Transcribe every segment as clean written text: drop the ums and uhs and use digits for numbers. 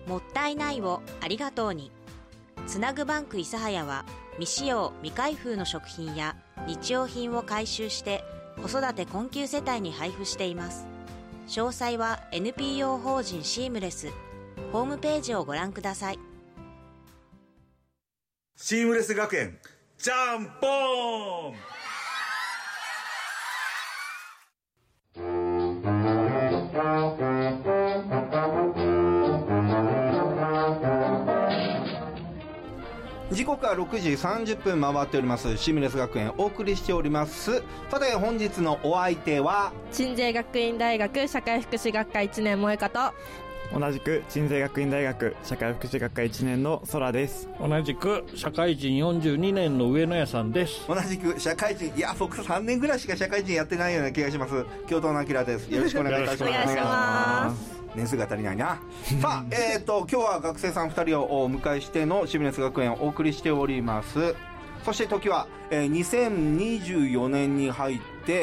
もったいないをありがとうに。つなぐバンク諫早は未使用未開封の食品や日用品を回収して子育て困窮世帯に配布しています。詳細は NPO 法人シームレスホームページをご覧ください。 シームレス学園ジャンポーン。 時刻は6時30分回っておりますシームレス学園お送りしております。さて本日のお相手は鎮西学院大学社会福祉学科1年萌香と、 同じく鎮西学院大学社会福祉学科1年の空です。 同じく社会人42年の上野屋さんです。 同じく社会人、いや僕3年ぐらいしか社会人やってないような気がします京都の明です。よろしくお願いいたします。 お願いします。 年数が足りないなさあ、今日は学生さん2人をお迎えしてのシームレス学園をお送りしております。そして時は、2024年に入って、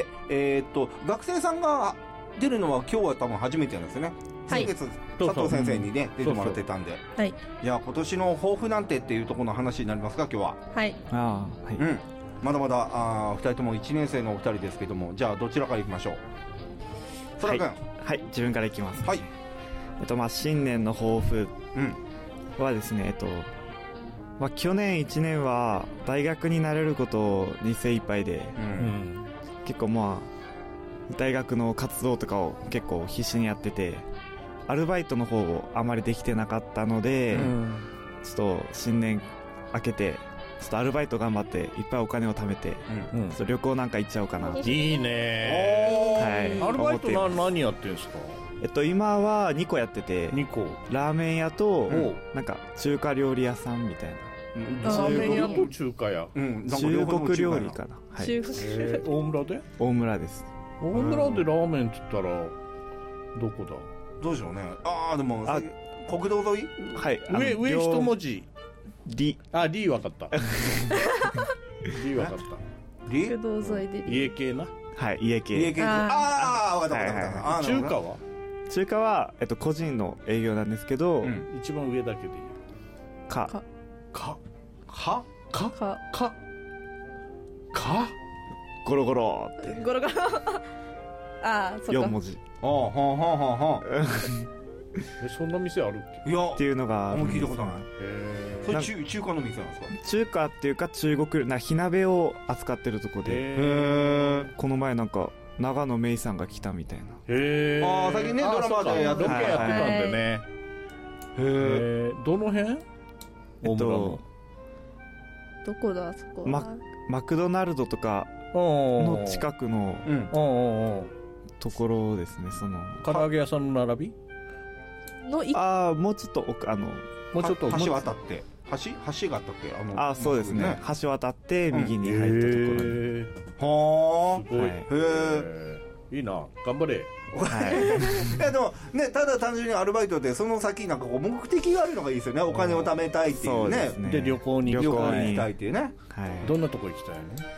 学生さんが出るのは今日は多分初めてなんですよね。先月、佐藤先生にね出てもらってたんで、 はい、 いや今年の抱負なんてっていうところの話になりますか今日は。 はい、 はい、 うん、まだまだ2人とも1年生のお二人ですけども、じゃあどちらからいきましょう。空くん。 はい、自分からいきます。 はい。 新年の抱負はですね、去年1年は大学になれることに精一杯で、結構大学の活動とかを結構必死にやってて、アルバイトの方をあまりできてなかったので、ちょっと新年明けてちょっとアルバイト頑張っていっぱいお金を貯めて、ちょっと旅行なんか行っちゃおうかな。 いいね。 はい。 アルバイト何やってんすか？ 今は2個やってて、 2個ラーメン屋となんか中華料理屋さんみたいな。 ラーメン屋と中華屋、 中国料理かな。はい。 大村で？ 大村です。 大村でラーメンって言ったらどこだ？ どうでしょうね。でも国道沿い？ はい。 上一文字リ。 リ分かったリ分かった。 リ？ 国道沿いで家系な。 はい、家系。 分かった分かった。 中華は？ 中華は個人の営業なんですけど、 一番上だけでいいよ。 ゴロゴロってゴロゴロそっか 4文字。 そんな店あるっけ？ いやっていうのが聞いたことない。それ中華の店なんですか？ 中華っていうか中国火鍋を扱ってるとこで、この前なんか長野芽郁さんが来たみたいな。 最近ねドラマでロケやってたんでね。どの辺？ どこだそこ？ マクドナルドとかの近くのところですね。その唐揚げ屋さんの並びのもうちょっと奥、 もうちょっと橋渡って橋があったっけ？ そうですね。橋渡って右に入ったところに。 はあ、 すごい。いいな、頑張れ。 いやでもね、ただ単純にアルバイトでその先なんかこう目的があるのがいいですよね。お金を貯めたいっていうね。 で旅行に行きたいっていうね。 どんなとこ行きたいの？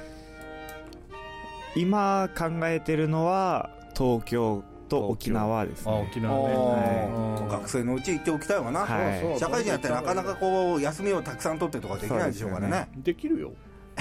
今考えてるのは東京と沖縄ですね。 沖縄ね。 学生のうち行っておきたいわな。社会人やってなかなかこう休みをたくさん取ってとかできないでしょうからね。 できるよ。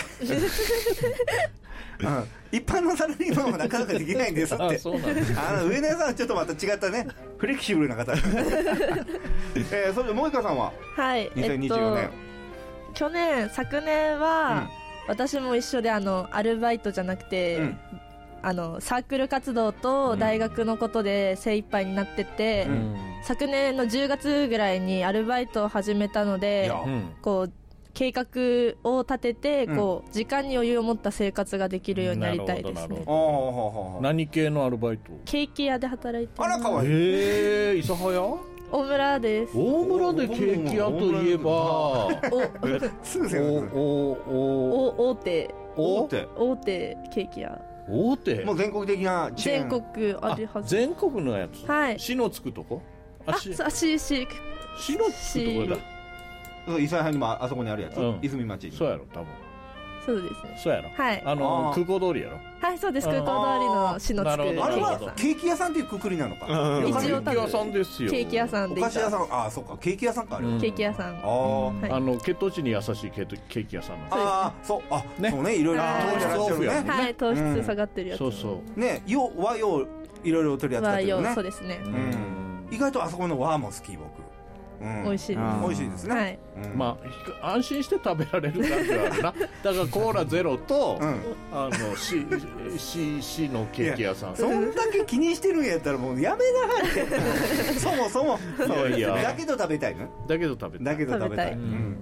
一般のサラリーマンはなかなかできないんですって。 そうなんです。 上野屋さんはちょっとまた違ったね、フレキシブルな方。それで萌香さんは2024年、 昨年は、私も一緒でアルバイトじゃなくて、サークル活動と大学のことで精一杯になってて、昨年の10月ぐらいにアルバイトを始めたので、こう計画を立てて、こう時間に余裕を持った生活ができるようになりたいですね。 何系のアルバイト？ ケーキ屋で働いてます。 あらかわいい。 諫早？ 大村です。 大村でケーキ屋といえばすぐ大手ケーキ屋。 大手？ もう全国的なチェーン。 全国あるはず。 全国のやつ。 はい。 市のつくとこ？ 市のつくとこだ。 諫早にもあそこにあるやつ。泉町に。 そうやろ多分。 そうですね。 そうやろ。 はい。 空港通りやろ。 はい、そうです。空港通りの市のつくなるほどあれはケーキ屋さんっていうくくりなのか。 一応ケーキ屋さんですよ。 ケーキ屋さんで。 お菓子屋さん、あ、そうか、ケーキ屋さんかあれ。 ケーキ屋さん。 血糖値に優しいケーキ屋さんなんです。 ああ、そう、あ、そうね、いろいろ糖質オフやね。 はい、糖質下がってるやつ。 そうそうね、和洋いろいろ取り扱ってるね。 そうですね。 意外とあそこの和も好き僕。 美味しいです。 美味しいですね。はい。 まあ安心して食べられる感じはあるな。だからコーラゼロとC のケーキ屋さん。 そんだけ気にしてるんやったらもうやめなはれ。そもそも。いやだけど食べたいの？ だけど食べたい。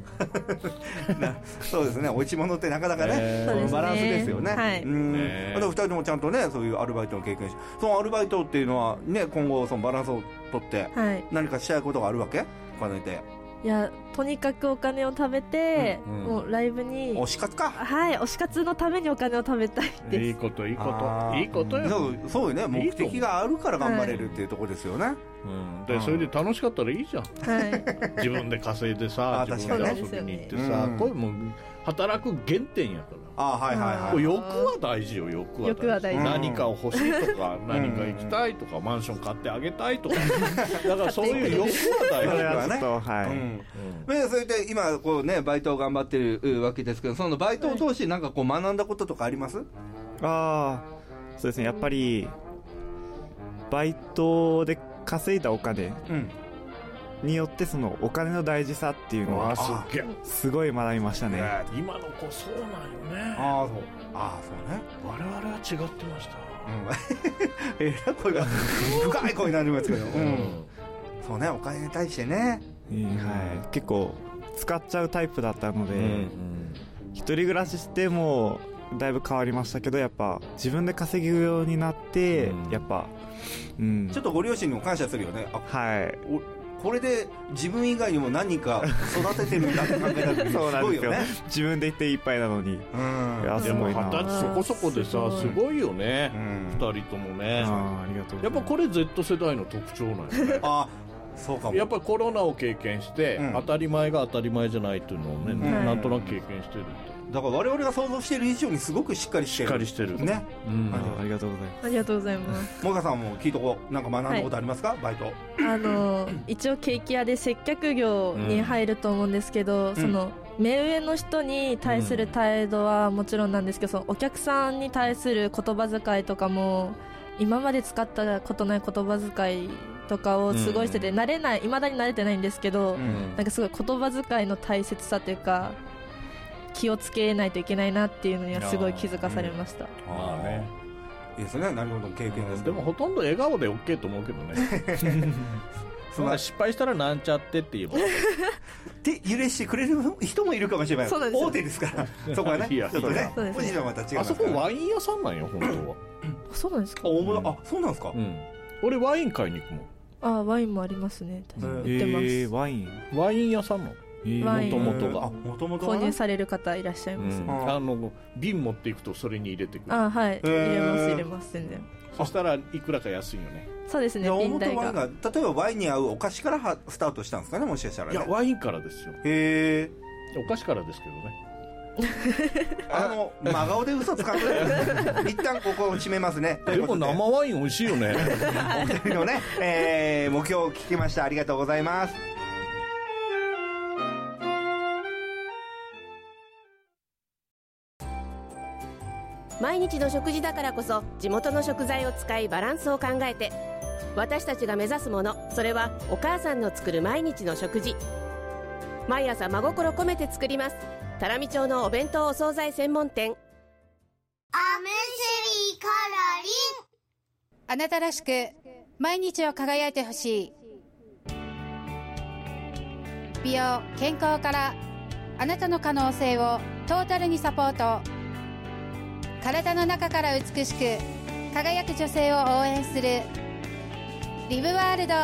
そうですね。おいしいものってなかなかねバランスですよね。はい。あと2人ともちゃんとねそういうアルバイトの経験し、そのアルバイトっていうのはね今後そのバランスを取って何かしたいことがあるわけ？お金で。 いやとにかくお金を貯めて、もうライブに推し活か。 はい、推し活のためにお金を貯めたいです。 いいこといいことよ。 そうよね、目的があるから頑張れるっていうところですよね。 でそれで楽しかったらいいじゃん。自分で稼いでさ、自分で遊びに行ってさ、これもう働く原点やから。欲は大事よ。欲は大事。何かを欲しいとか何か行きたいとかマンション買ってあげたいとか、だからそういう欲は大事だね。 それで今こうねバイトを頑張ってるわけですけど、そのバイトを通してなんかこう学んだこととかあります？ そうですね、やっぱりバイトで稼いだお金によってそのお金の大事さっていうのはすごい学びましたね。 今の子そうなんよね。 そうね。 我々は違ってました。 えらい声が深い声になりますけど。そうね、お金に対してね。 結構使っちゃうタイプだったので、一人暮らししてもだいぶ変わりましたけど、やっぱ自分で稼ぐようになってやっぱちょっとご両親にも感謝するよね。これで自分以外にも何か育ててるんだって考えたらすごいよね。 自分でいていっぱいなのに。 でも20歳そこそこでさ、すごいよね、2人ともね。 ありがとうございます。 やっぱこれ Z 世代の特徴なんよね。 そうかも。 やっぱりコロナを経験して、当たり前が当たり前じゃないっていうのをね、なんとなく経験してるって。 だから我々が想像している以上にすごくしっかりしてるね。 ありがとうございます。 ありがとうございます。 もがさんも聞いとこう。なんか学んだことありますか？バイト。 一応ケーキ屋で接客業に入ると思うんですけど、その目上の人に対する態度はもちろんなんですけど、そのお客さんに対する言葉遣いとかも今まで使ったことない言葉遣いとかをすごいしてて、未だに慣れてないんですけど、なんかすごい言葉遣いの大切さというか気をつけないといけないなっていうのにはすごい気づかされました。 いいですね、なるほど経験です。 でもほとんど笑顔で OK と思うけどね。そんな失敗したらなんちゃってって言えばで許してくれる人もいるかもしれない。大手ですからそこはね。ちょっとねポジションはまた違う。 あそこワイン屋さんなんよ本当は。 そうなんですか。 そうなんですか。 俺ワイン買いに行くもん。 ワインもありますね。売ってます。 ワイン屋さんのもともとが購入される方いらっしゃいます。 瓶持っていくとそれに入れてくる。 はい、入れます全然。 そしたらいくらか安いよね。 そうですね。瓶代が例えばワインに合うお菓子からスタートしたんですかね、もしかしたら。 いやワインからですよ。お菓子からですけどね。 真顔で嘘つかんで一旦ここを締めますね。 でも生ワイン美味しいよね。 お二人のね目標を聞きました。ありがとうございます。 毎日の食事だからこそ地元の食材を使いバランスを考えて、私たちが目指すもの、それはお母さんの作る毎日の食事。毎朝真心込めて作ります。多良見町のお弁当お惣菜専門店。 アムスリカラリン。 あなたらしく毎日を輝いてほしい。美容健康からあなたの可能性をトータルにサポート。体の中から美しく輝く女性を応援するリブワールド。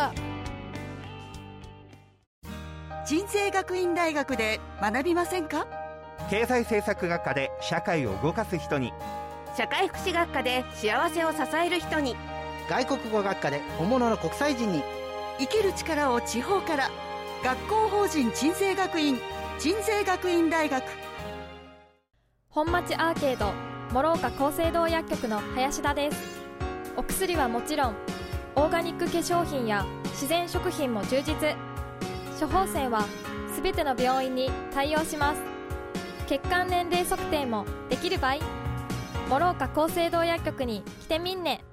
鎮西学院大学で学びませんか？ 経済政策学科で社会を動かす人に、 社会福祉学科で幸せを支える人に、 外国語学科で本物の国際人に。 生きる力を地方から。学校法人鎮西学院大学。 本町アーケード諸岡厚生堂薬局の林田です。お薬はもちろんオーガニック化粧品や自然食品も充実。処方箋はすべての病院に対応します。血管年齢測定もできる場合、諸岡厚生堂薬局に来てみんね。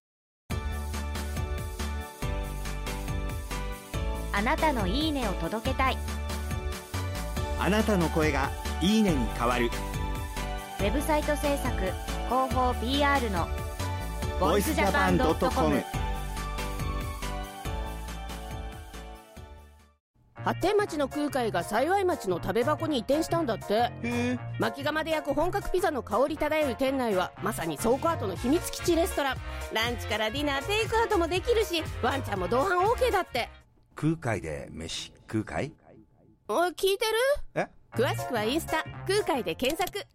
あなたのいいねを届けたい。 あなたの声がいいねに変わる。 ウェブサイト制作広報 PR のvoicejapan.com。 発展町の空海が幸町の食べ箱に移転したんだって。薪窯で焼く本格ピザの香り漂う店内はまさに倉庫跡の秘密基地レストラン。ランチからディナーテイクアウトもできるし、ワンちゃんも同伴 OK だって。 空海で飯空海？ 聞いてる？ え？ 詳しくはインスタ空海で検索。